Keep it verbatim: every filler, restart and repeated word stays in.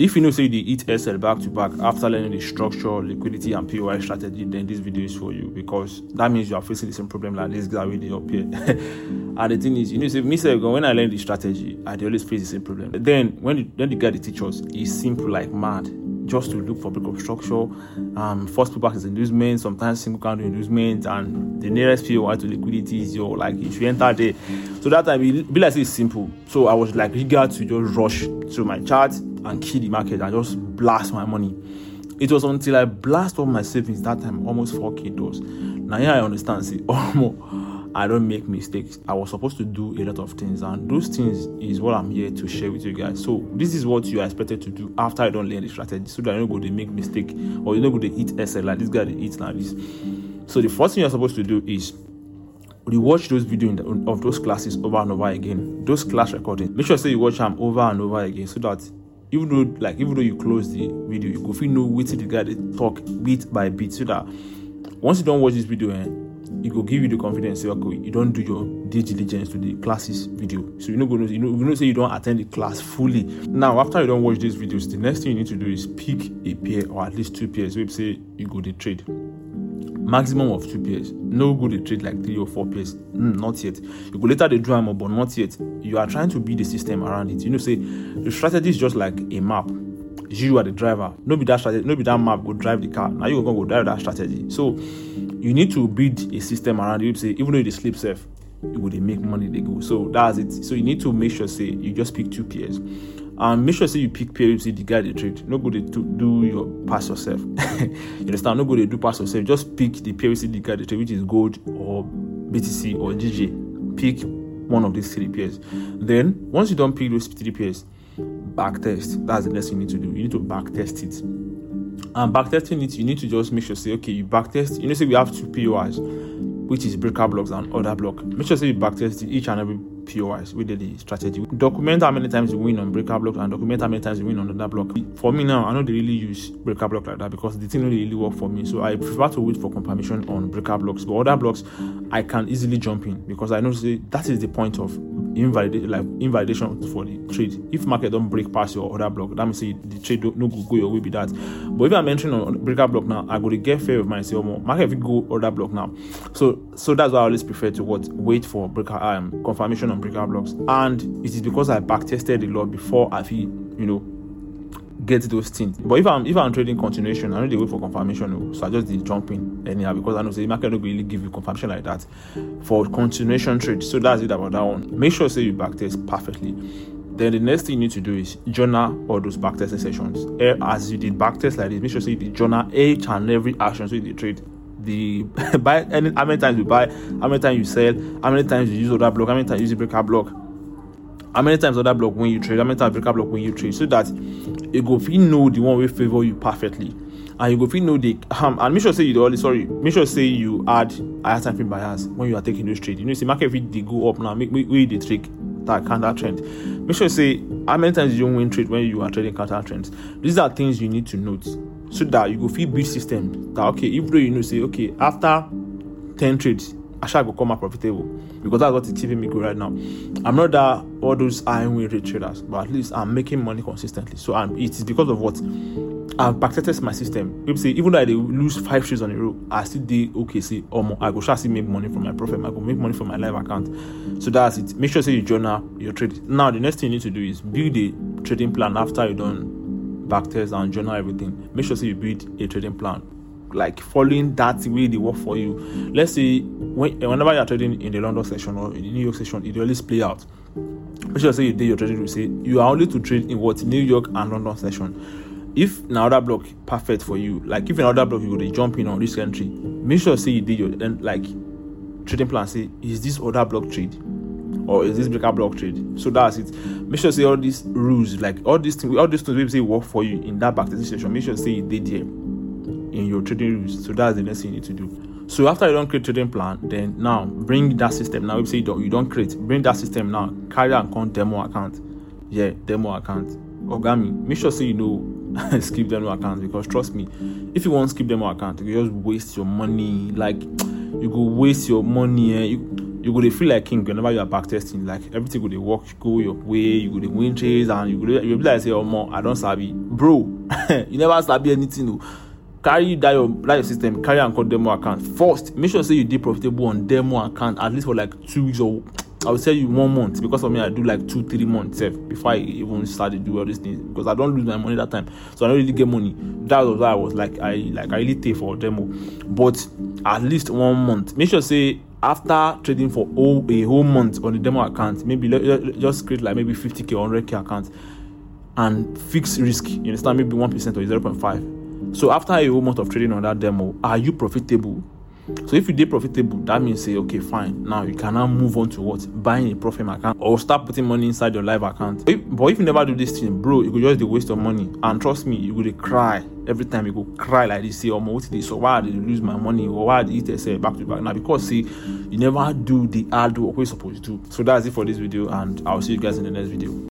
If you know say you eat S L back to back after learning the structure, liquidity, and P O I strategy, then this video is for you, because that means you are facing the same problem like this guy with the up here. And the thing is, you know, say me say when I learn the strategy, I always face the same problem. But then when the, when the guy the teach us, it's simple like mad. Just to look for breakup structure, um, first pullback is inducement, sometimes single candle inducement, and the nearest P O I to liquidity is your, like, if you enter there. So that time it be like it's simple. So I was like eager to just rush through my chart and kill the market and just blast my money. It was until I blast all my savings that time, almost four K dollars. Now here I understand, see, almost I don't make mistakes. I was supposed to do a lot of things, and those things is what I'm here to share with you guys. So this is what you are expected to do after you don't learn the strategy, so that you're not going to make mistake, or you're not going to eat S L like this guy they eat like this. So the first thing you're supposed to do is rewatch those videos of those classes over and over again. Those class recordings, make sure say you watch them over and over again, so that even though like even though you close the video, you go feel know what the guy they talk bit by bit, so that once you don't watch this video, eh, it will give you the confidence. Say, okay, you don't do your due diligence to the classes video, so you're not going to, you know, you know, say you don't attend the class fully. Now, after you don't watch these videos, the next thing you need to do is pick a pair or at least two pairs. So, say you go to trade, maximum of two pairs. No go to trade like three or four pairs. Mm, not yet. You go later the drama, but not yet. You are trying to build the system around it. You know, say the strategy is just like a map. You are the driver. No be that strategy. No be that map go drive the car. Now you gonna go drive that strategy. So you need to build a system around it. Say even though they sleep safe, you will they make money they go. So that's it. So you need to make sure say you just pick two pairs. And make sure say you pick pairs. See the guy they trade. No good to do your pass yourself. You understand? No good to do pass yourself. Just pick the pair. See the guy they trade, which is gold or B T C or G J. Pick one of these three pairs. Then once you don't pick those three pairs, back test. That's the next thing you need to do. You need to back test it. And back testing it, you need to just make sure say, okay, you back test. You know, say we have two P O Is, which is breaker blocks and other block. Make sure say you back test each and every P O Is with the strategy. Document how many times you win on breaker block and document how many times you win on other block. For me now, I don't really use breaker block like that because the thing don't really work for me. So I prefer to wait for confirmation on breaker blocks. But other blocks, I can easily jump in because I know say that is the point of invalidate like invalidation for the trade. If market don't break past your other block, that means say the trade don't no go, go your way be that. But if I'm entering on breaker block now, I go to get fair of mine. Say, oh, more market if it go other block now. So so that's why I always prefer to what wait for breaker um confirmation on breaker blocks. And it is because I back tested a lot before I feel you know get those things. But if I'm if I'm trading continuation, I know they wait for confirmation, so I just did jump in anyhow because I know the market don't really give you confirmation like that for continuation trade. So that's it about that one. Make sure say you backtest perfectly. Then the next thing you need to do is journal all those backtesting sessions. As you did backtest like this, make sure say you did journal each and every action so you did trade. The buy any how many times you buy, how many times you sell, how many times you use other block, how many times you use the breaker block. How many times other block when you trade, how many times breaker block when you trade, so that you go fit know the one will favor you perfectly, and you go fit know the um, and make sure say you always sorry make sure say you add higher time frame bias when you are taking those trades. You know, see market if they go up now, make make way they trick that counter trend. Make sure say how many times you don't win trade when you are trading counter trends. These are things you need to note so that you go fit build system that okay, even though you know say okay after ten trades I shall go come out profitable because that's what is keeping me good right now. I'm not that all those high win rate traders, but at least I'm making money consistently. So I'm, it is because of what I've backtested my system. People say even though I lose five trades on a row, I still do okay. Say oh my, I go shall still make money from my profit. I go make money from my live account. So that's it. Make sure say you journal your trade. Now the next thing you need to do is build a trading plan after you done backtest and journal everything. Make sure say you build a trading plan, like following that way they work for you. Let's say when, whenever you're trading in the London session or in the New York session, it always play out. Make sure say you do your trading, you say you are only to trade in what New York and London session. If another block perfect for you, like if another block you go to jump in on this country, make sure say you did your then like trading plan. Say is this other block trade or is this breaker block trade? So that's it. Make sure say all these rules, like all these things, all these things people say work for you in that backtesting session. Make sure say you did there in your trading rules. So that's the next thing you need to do. So after you don't create trading plan, then now bring that system. Now if say you don't, you don't create, bring that system now. Carry and count demo account. Yeah, demo account. Ogami, make sure say you know skip demo account because trust me, if you won't skip demo account, you just waste your money. Like you go waste your money. Eh? You, you go to feel like king whenever you are back testing. Like everything go to work, go your way, you go to win trades, and you go to, you'll be like say, oh more, I don't sabi, bro. You never sabi anything. No. Carry that your, that your system, carry and call demo account first. Make sure say you did profitable on demo account at least for like two weeks, or I will tell you one month, because of me I do like two three months eh, before I even start to do all these things, because I don't lose my money that time, so I don't really get money. That was why I was like I like I really pay for demo, but at least one month. Make sure say after trading for all, a whole month on the demo account, maybe just create like maybe fifty K or one hundred K account and fix risk. You understand? Maybe one percent or zero point five. So after a whole month of trading on that demo, are you profitable? So if you did profitable, that means say, okay, fine. Now you can now move on to what? Buying a profit account or start putting money inside your live account. If, but if you never do this thing, bro, you could just waste your money. And trust me, you could cry every time. You go cry like this, say, oh, what did they, so why did they lose my money? Or why did it say back to back? Now because see, you never do the hard work you're supposed to do. So that's it for this video, and I'll see you guys in the next video.